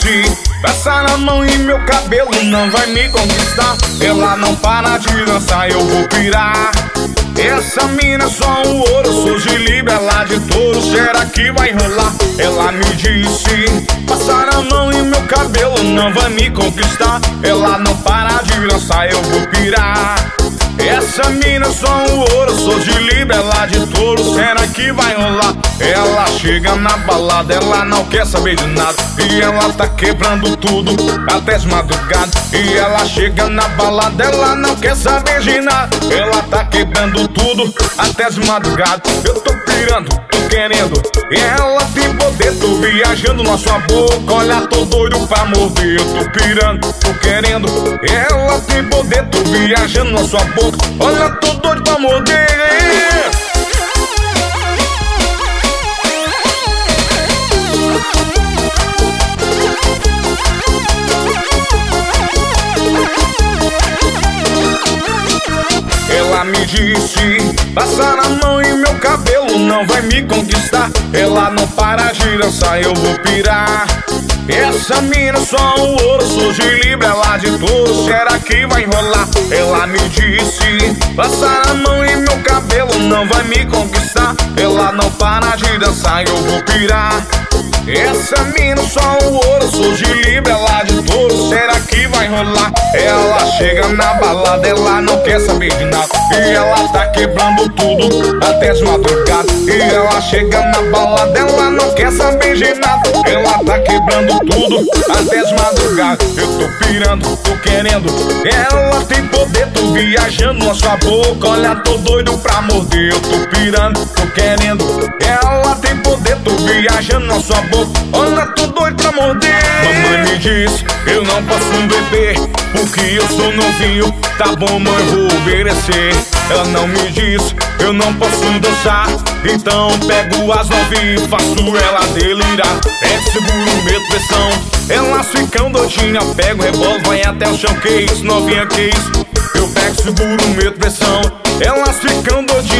disse: peça na mão e meu cabelo não vai me conquistar. Ela não para de dançar, eu vou pirar. Essa mina é só um ouro, sou de Libra, ela de touro, será que vai rolar? Ela me disse: passa na mão e meu cabelo não vai me conquistar. Ela não para de dançar, eu vou pirar. Essa mina é só um ouro, sou de Libra, ela de touro, será que vai rolar? Ela chega na balada, ela não quer saber de nada, e ela tá quebrando tudo até as madrugadas. E ela chega na balada, ela não quer saber de nada, ela tá quebrando tudo até as madrugadas. Eu tô pirando, tô querendo, e ela tem poder, tô viajando na sua boca. Olha, tô doido pra morder, eu tô pirando, tô querendo, ela tem poder, tô viajando na sua boca. Olha, tô doido pra morder. Ela me disse: passa na mão e meu cabelo não vai me conquistar. Ela não para de dançar, eu vou pirar. Essa mina é só um ouro, sou de Libra, ela de touro, será que vai rolar? Ela me disse: passa na mão e meu cabelo não vai me conquistar. Ela não para de dançar, eu vou pirar. Essa mina é só um ouro, sou de Libra, ela de touro, será que vai rolar? Ela chega na balada, ela não quer saber de nada, e ela tá quebrando tudo até as madrugadas. E ela chega na balada, ela não quer saber de nada, ela tá quebrando tudo até as madrugadas. Eu tô pirando, tô querendo, ela tem poder, tô viajando na sua boca. Olha, tô doido pra morder, eu tô pirando, tô querendo, ela tem poder, tô viajando na sua boca. Olha, tô doido pra morder. Mamãe me diz: eu não posso beber porque eu sou novinho. Tá bom, mãe, vou obedecer. Ela não me diz: eu não posso dançar, então pego as novinhas e faço ela delirar. Pego, seguro, medo, pressão, elas ficam doidinhas. Pego, rebolo, vai até o chão, que isso, novinha, que isso? Eu pego, seguro, medo, pressão, elas ficam doidinhas.